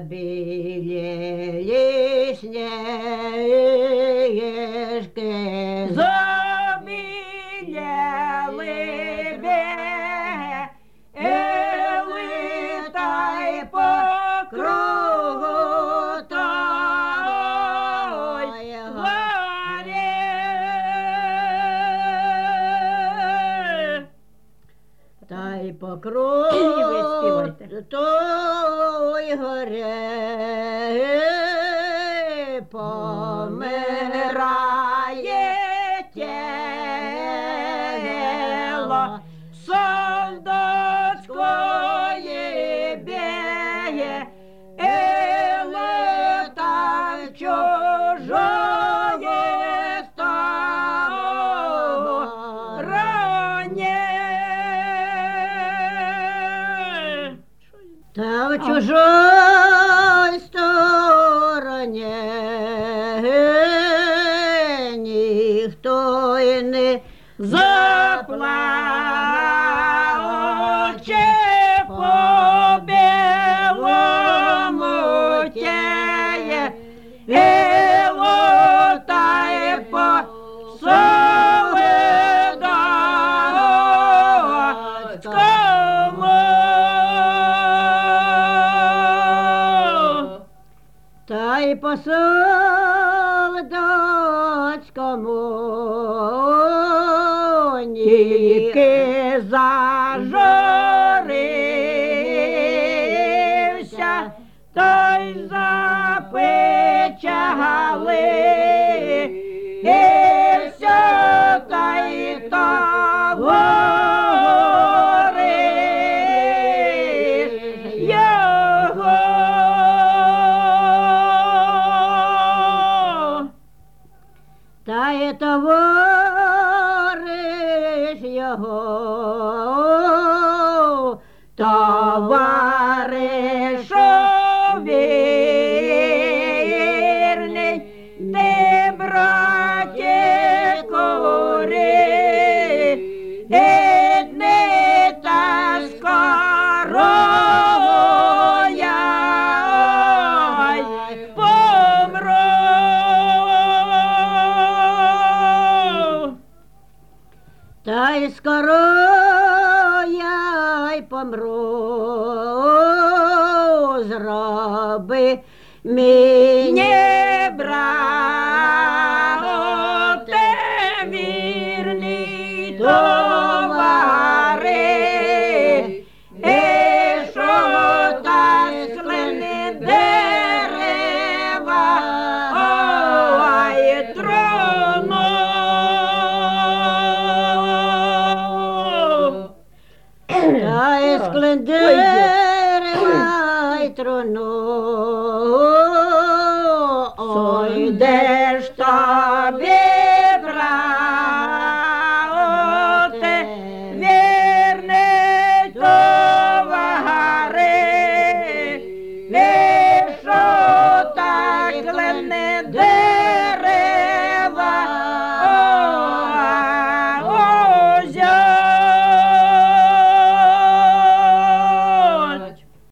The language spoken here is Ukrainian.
Забілєлі снежки, забілєли бели, та й по кругу той горі. Та й по кругу той горі помирає тіло солдатської б'є, елита чужої стороні. Та в чужій стороні ніхто й не заплаче по білому тіє, та й по солдатському. Та й по солдатському ніки зажурився, та й запечали, і все та й говориш його. Та й товариш його, товаришу вірний, ти, браті, кури, ідни та скоро я помру. Та й скоро я й помру, зроби мені, брате, вірний товари, і що та склини дерева, ой, трону. Та й склин дерева й трону, ой, де ж тобі, брате, вірний товари, і що так клини